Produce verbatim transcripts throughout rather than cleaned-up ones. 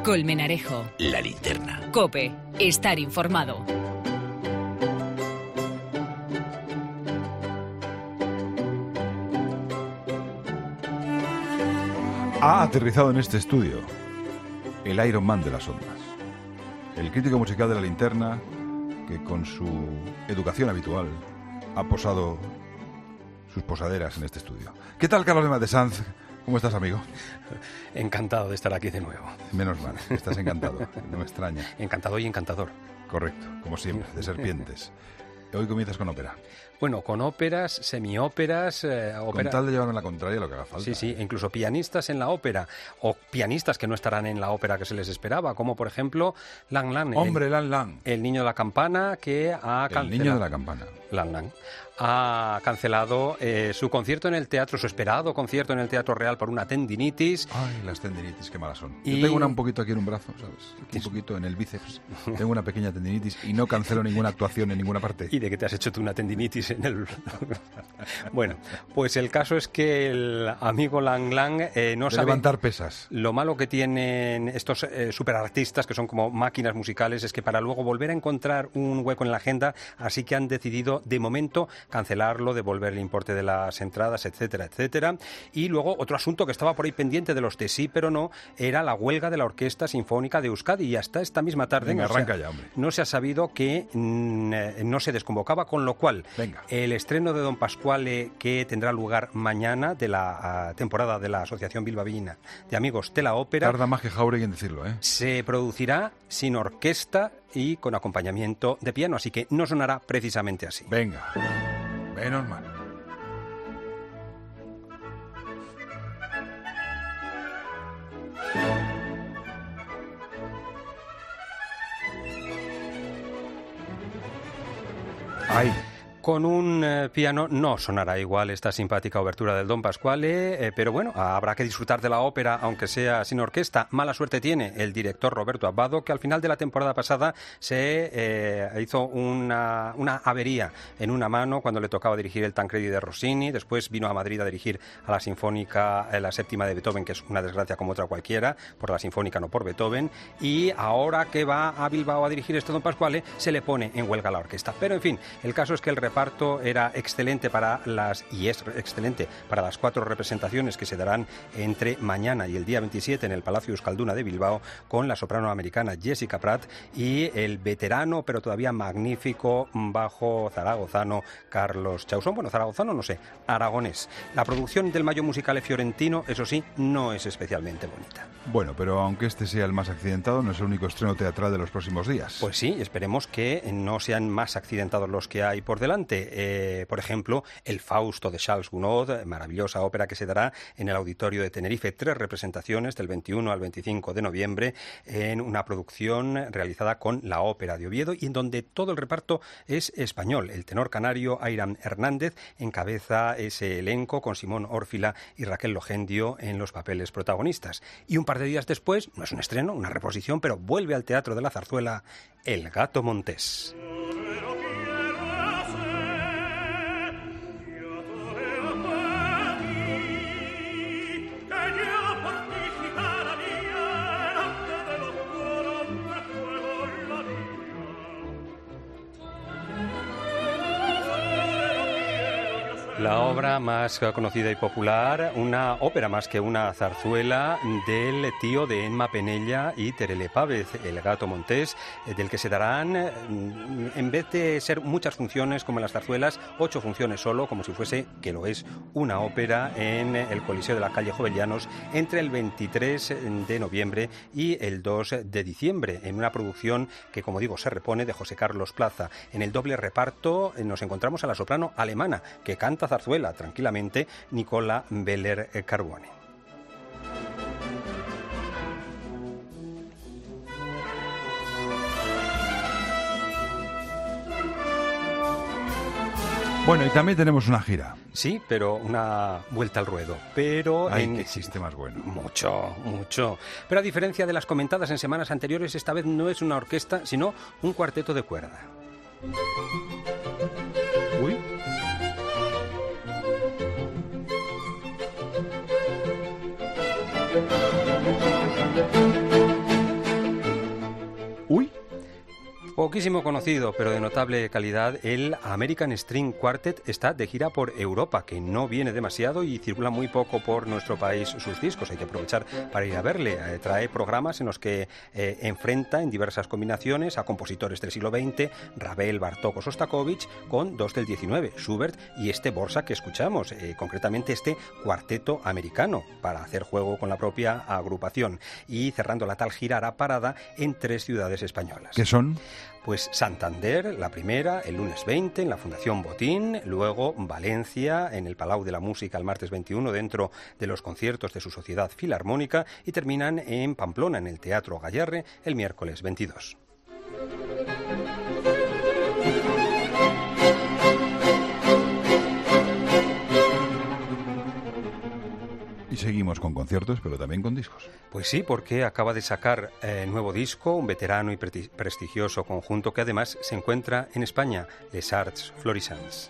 Colmenarejo. La Linterna. COPE. Estar informado. Ha aterrizado en este estudio el Iron Man de las ondas, el crítico musical de La Linterna, que con su educación habitual ha posado sus posaderas en este estudio. ¿Qué tal, Carlos de Matesanz? ¿Cómo estás, amigo? Encantado de estar aquí de nuevo. Menos mal, estás encantado, no me extraña. Encantado y encantador. Correcto, como siempre, de serpientes. Hoy comienzas con ópera. Bueno, con óperas, semióperas... Eh, ópera... Con tal de llevarme la contraria, lo que haga falta. Sí, sí, incluso pianistas en la ópera, o pianistas que no estarán en la ópera que se les esperaba, como por ejemplo Lang Lang. Hombre, el, Lang Lang. El niño de la campana que ha cancelado... El niño de la campana. Lang Lang. Ha cancelado eh, su concierto en el teatro, su esperado concierto en el Teatro Real por una tendinitis. Ay, las tendinitis, qué malas son. Y... Yo tengo una un poquito aquí en un brazo, ¿sabes? Aquí un poquito en el bíceps. Tengo una pequeña tendinitis y no cancelo ninguna actuación en ninguna parte. ¿Y de qué te has hecho tú una tendinitis en el...? Bueno, pues el caso es que el amigo Lang Lang eh, no de sabe... levantar pesas. Lo malo que tienen estos eh, superartistas, que son como máquinas musicales, es que para luego volver a encontrar un hueco en la agenda, así que han decidido, de momento, cancelarlo, devolver el importe de las entradas, etcétera, etcétera. Y luego otro asunto que estaba por ahí pendiente de los de sí pero no, era la huelga de la Orquesta Sinfónica de Euskadi, y hasta esta misma tarde Venga, no, arranca se ha, ya, hombre. no se ha sabido que mm, no se desconvocaba, con lo cual Venga. el estreno de Don Pasquale, que tendrá lugar mañana, de la uh, temporada de la Asociación Bilbaína de Amigos de la Ópera, Tarda más que Jauregui en decirlo, ¿eh? se producirá sin orquesta y con acompañamiento de piano, así que no sonará precisamente así. Venga, menos mal. Ay. Con un eh, piano no sonará igual esta simpática obertura del Don Pasquale, eh, pero bueno, habrá que disfrutar de la ópera, aunque sea sin orquesta. Mala suerte tiene el director Roberto Abbado, que al final de la temporada pasada se eh, hizo una, una avería en una mano cuando le tocaba dirigir el Tancredi de Rossini. Después vino a Madrid a dirigir a la Sinfónica, eh, la séptima de Beethoven, que es una desgracia como otra cualquiera, por la Sinfónica, no por Beethoven. Y ahora que va a Bilbao a dirigir este Don Pasquale, se le pone en huelga la orquesta. Pero en fin, el caso es que el reparto era excelente para las y es excelente para las cuatro representaciones que se darán entre mañana y el día veintisiete en el Palacio Euskalduna de Bilbao, con la soprano americana Jessica Pratt y el veterano pero todavía magnífico bajo zaragozano Carlos Chausson. Bueno, zaragozano no sé, aragonés. La producción del Mayo Musicale fiorentino, eso sí, no es especialmente bonita. Bueno, pero aunque este sea el más accidentado, no es el único estreno teatral de los próximos días. Pues sí, esperemos que no sean más accidentados los que hay por delante. Eh, por ejemplo, el Fausto de Charles Gounod, maravillosa ópera que se dará en el Auditorio de Tenerife, tres representaciones del veintiuno al veinticinco de noviembre, en una producción realizada con la Ópera de Oviedo y en donde todo el reparto es español. El tenor canario Airam Hernández encabeza ese elenco, con Simón Órfila y Raquel Logendio en los papeles protagonistas. Y un par de días después, no es un estreno, una reposición, pero vuelve al Teatro de la Zarzuela El Gato Montés. La obra más conocida y popular, una ópera más que una zarzuela, del tío de Emma Penella y Terele Pávez, El Gato Montés, del que se darán, en vez de ser muchas funciones como en las zarzuelas, ocho funciones solo, como si fuese, que lo es, una ópera, en el Coliseo de la calle Jovellanos entre el veintitrés de noviembre y el dos de diciembre, en una producción que, como digo, se repone, de José Carlos Plaza. En el doble reparto nos encontramos a la soprano alemana, que canta zarzuela tranquilamente, Nicola Beller Carbone. Bueno, y también tenemos una gira. Sí, pero una vuelta al ruedo. Pero Ay, en... qué chiste más bueno. Mucho, mucho. Pero a diferencia de las comentadas en semanas anteriores, esta vez no es una orquesta, sino un cuarteto de cuerda. Uy. Poquísimo conocido, pero de notable calidad, el American String Quartet está de gira por Europa, que no viene demasiado y circula muy poco por nuestro país sus discos. Hay que aprovechar para ir a verle. Eh, trae programas en los que eh, enfrenta en diversas combinaciones a compositores del siglo veinte, Ravel, Bartók o Sostakovich, con dos del diecinueve, Schubert y este Borsa que escuchamos, eh, concretamente este cuarteto americano, para hacer juego con la propia agrupación. Y cerrando la tal gira hará parada en tres ciudades españolas. ¿Qué son? Pues Santander, la primera, el lunes veinte, en la Fundación Botín, luego Valencia, en el Palau de la Música, el martes veintiuno, dentro de los conciertos de su Sociedad Filarmónica, y terminan en Pamplona, en el Teatro Gallarre, el miércoles veintidós. Y seguimos con conciertos, pero también con discos. Pues sí, porque acaba de sacar eh, nuevo disco, un veterano y pre- prestigioso conjunto que además se encuentra en España, Les Arts Florissants.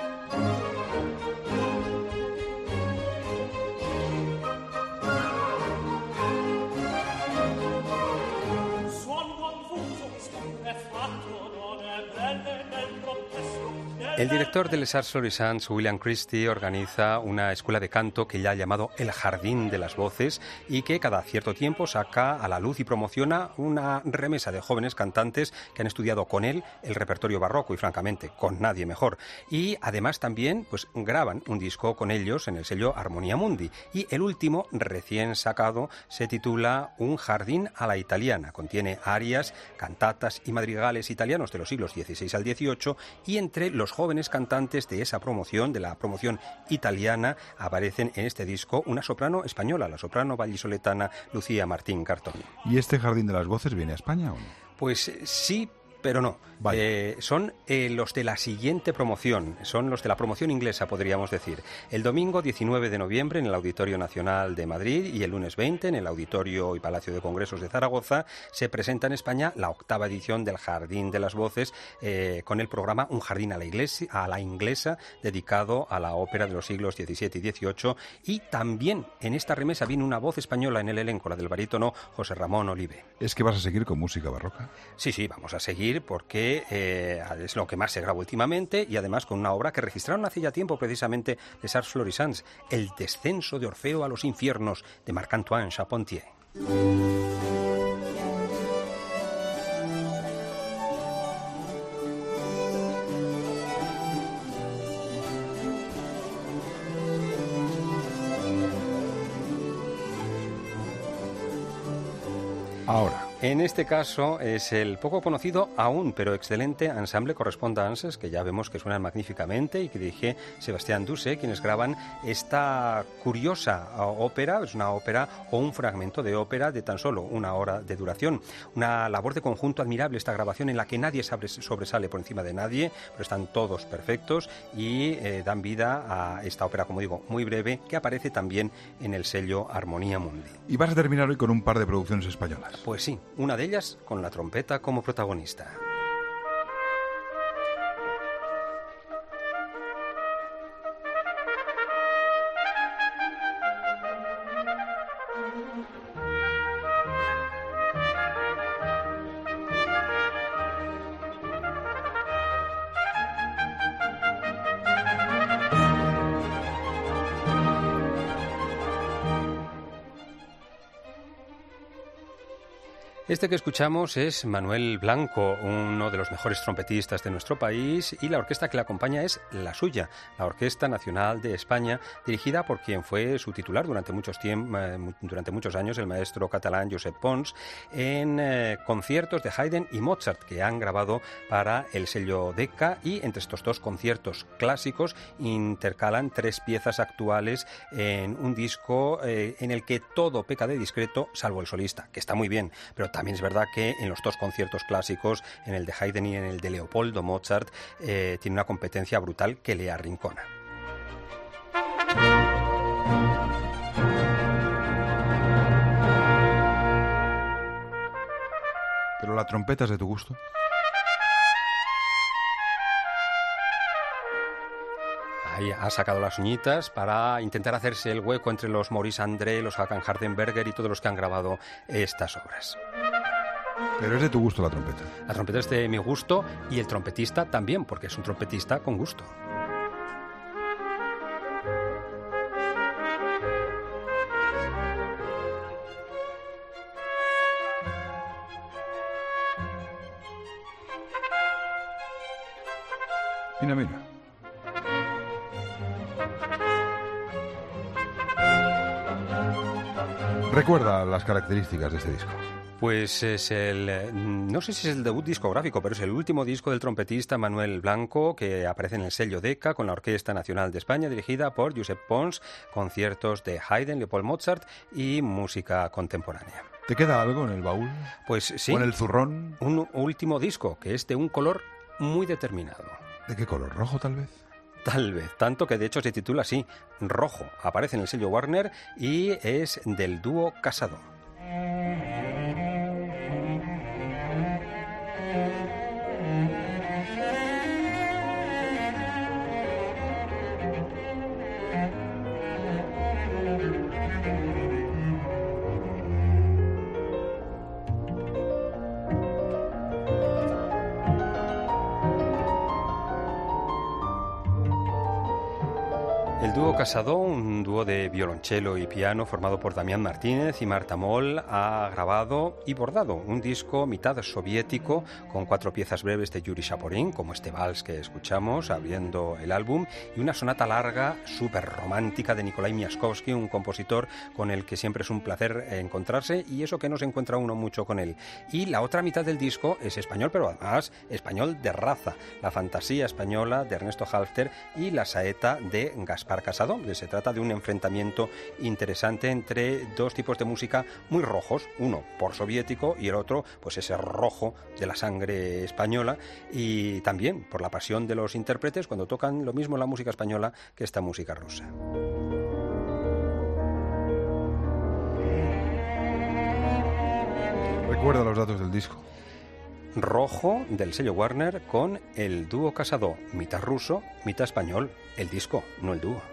El director de Les Arts Florissants, William Christie, organiza una escuela de canto que ya ha llamado El Jardín de las Voces y que cada cierto tiempo saca a la luz y promociona una remesa de jóvenes cantantes que han estudiado con él el repertorio barroco y, francamente, con nadie mejor. Y además también pues graban un disco con ellos en el sello Harmonia Mundi. Y el último, recién sacado, se titula Un jardín a la italiana. Contiene arias, cantatas y madrigales italianos de los siglos dieciséis al dieciocho, y entre los jóvenes cantantes de esa promoción, de la promoción italiana, aparecen en este disco una soprano española, la soprano vallisoletana Lucía Martín Cartón. ¿Y este Jardín de las Voces viene a España o no? Pues sí, pero no. Eh, son eh, los de la siguiente promoción, son los de la promoción inglesa, podríamos decir. El domingo diecinueve de noviembre en el Auditorio Nacional de Madrid y el lunes veinte en el Auditorio y Palacio de Congresos de Zaragoza se presenta en España la octava edición del Jardín de las Voces, eh, con el programa Un jardín a la, iglesia, a la inglesa, dedicado a la ópera de los siglos diecisiete y dieciocho. Y también en esta remesa viene una voz española en el elenco, la del barítono José Ramón Olive. ¿Es que vas a seguir con música barroca? Sí, sí, vamos a seguir porque Eh, es lo que más se graba últimamente, y además con una obra que registraron hace ya tiempo precisamente Les Arts Florissants, El descenso de Orfeo a los infiernos, de Marc-Antoine Charpentier. Ahora. En este caso es el poco conocido aún, pero excelente Ensemble Correspondances, que ya vemos que suenan magníficamente y que dirige Sebastián Duse, quienes graban esta curiosa ópera. Es una ópera o un fragmento de ópera de tan solo una hora de duración. Una labor de conjunto admirable, esta grabación en la que nadie sobresale por encima de nadie, pero están todos perfectos y eh, dan vida a esta ópera, como digo, muy breve, que aparece también en el sello Harmonia Mundi. Y vas a terminar hoy con un par de producciones españolas. Pues sí. Una de ellas con la trompeta como protagonista. Este que escuchamos es Manuel Blanco, uno de los mejores trompetistas de nuestro país, y la orquesta que le acompaña es la suya, la Orquesta Nacional de España, dirigida por quien fue su titular durante muchos, tiemp- eh, durante muchos años, el maestro catalán Josep Pons, en eh, conciertos de Haydn y Mozart que han grabado para el sello Decca, y entre estos dos conciertos clásicos intercalan tres piezas actuales en un disco eh, en el que todo peca de discreto, salvo el solista, que está muy bien, pero también También es verdad que en los dos conciertos clásicos, en el de Haydn y en el de Leopoldo Mozart, eh, tiene una competencia brutal que le arrincona. ¿Pero la trompeta es de tu gusto? Ahí ha sacado las uñitas para intentar hacerse el hueco entre los Maurice André, los Hakan Hardenberger y todos los que han grabado estas obras. Pero es de tu gusto la trompeta. La trompeta es de mi gusto y el trompetista también, porque es un trompetista con gusto. Mira, mira. Recuerda las características de este disco. Pues es el, no sé si es el debut discográfico, pero es el último disco del trompetista Manuel Blanco, que aparece en el sello Decca con la Orquesta Nacional de España, dirigida por Josep Pons, conciertos de Haydn, Leopold Mozart y música contemporánea. ¿Te queda algo en el baúl? Pues sí. ¿O en el zurrón? Un último disco, que es de un color muy determinado. ¿De qué color? ¿Rojo, tal vez? Tal vez, tanto que de hecho se titula así, Rojo. Aparece en el sello Warner y es del dúo Casado. El dúo Casado, un dúo de violonchelo y piano formado por Damián Martínez y Marta Moll, ha grabado y bordado un disco mitad soviético con cuatro piezas breves de Yuri Shaporin, como este vals que escuchamos abriendo el álbum, y una sonata larga, súper romántica de Nikolai Miaskovsky, un compositor con el que siempre es un placer encontrarse, y eso que no se encuentra uno mucho con él. Y la otra mitad del disco es español, pero además español de raza, la fantasía española de Ernesto Halffter y la saeta de Gaspar Casado. Se trata de un enfrentamiento interesante entre dos tipos de música muy rojos, uno por soviético y el otro pues ese rojo de la sangre española, y también por la pasión de los intérpretes cuando tocan lo mismo la música española que esta música rusa. Recuerda los datos del disco. Rojo, del sello Warner, con el dúo Casado, mitad ruso, mitad español. El disco, no el dúo.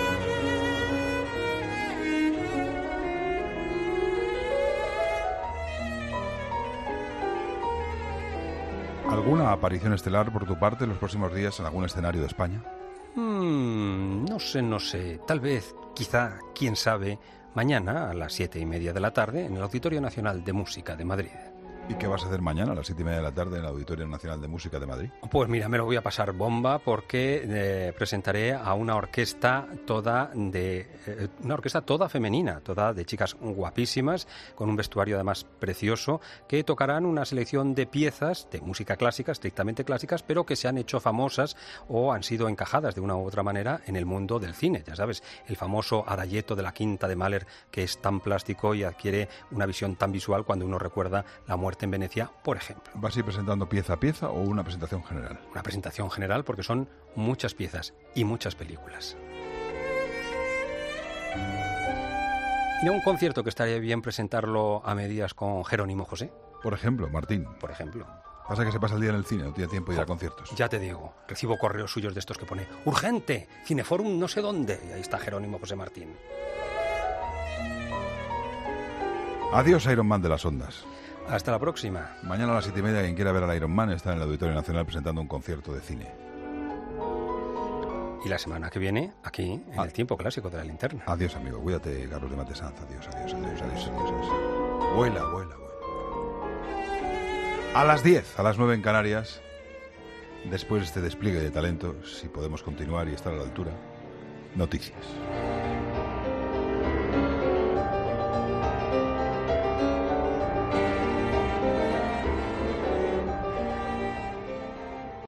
¿Alguna aparición estelar por tu parte en los próximos días en algún escenario de España? Hmm, no sé, no sé. Tal vez, quizá, quién sabe, mañana a las siete y media de la tarde en el Auditorio Nacional de Música de Madrid. ¿Y qué vas a hacer mañana a las siete y media de la tarde en el Auditorio Nacional de Música de Madrid? Pues mira, me lo voy a pasar bomba porque eh, presentaré a una orquesta toda de eh, una orquesta toda femenina, toda de chicas guapísimas, con un vestuario además precioso, que tocarán una selección de piezas de música clásica, estrictamente clásicas, pero que se han hecho famosas o han sido encajadas de una u otra manera en el mundo del cine. Ya sabes, el famoso adagietto de la Quinta de Mahler, que es tan plástico y adquiere una visión tan visual cuando uno recuerda la muerte en Venecia, por ejemplo. ¿Vas a ir presentando pieza a pieza o una presentación general? Una presentación general porque son muchas piezas y muchas películas. ¿Y no un concierto que estaría bien presentarlo a medias con Jerónimo José? Por ejemplo, Martín. Por ejemplo. Pasa que se pasa el día en el cine, no tiene tiempo de ir a conciertos. Ya te digo, recibo correos suyos de estos que pone urgente, Cineforum no sé dónde, y ahí está Jerónimo José Martín. Adiós, Iron Man de las ondas. Hasta la próxima. Mañana a las siete y media, quien quiera ver al Iron Man está en el Auditorio Nacional presentando un concierto de cine. Y la semana que viene, aquí, en ah. el Tiempo Clásico de la Linterna. Adiós, amigo. Cuídate, Carlos de Matesanz. Adiós, adiós, adiós, adiós, adiós, adiós. Vuela, vuela, vuela. A las diez, a las nueve en Canarias, después de este despliegue de talento, si podemos continuar y estar a la altura, noticias.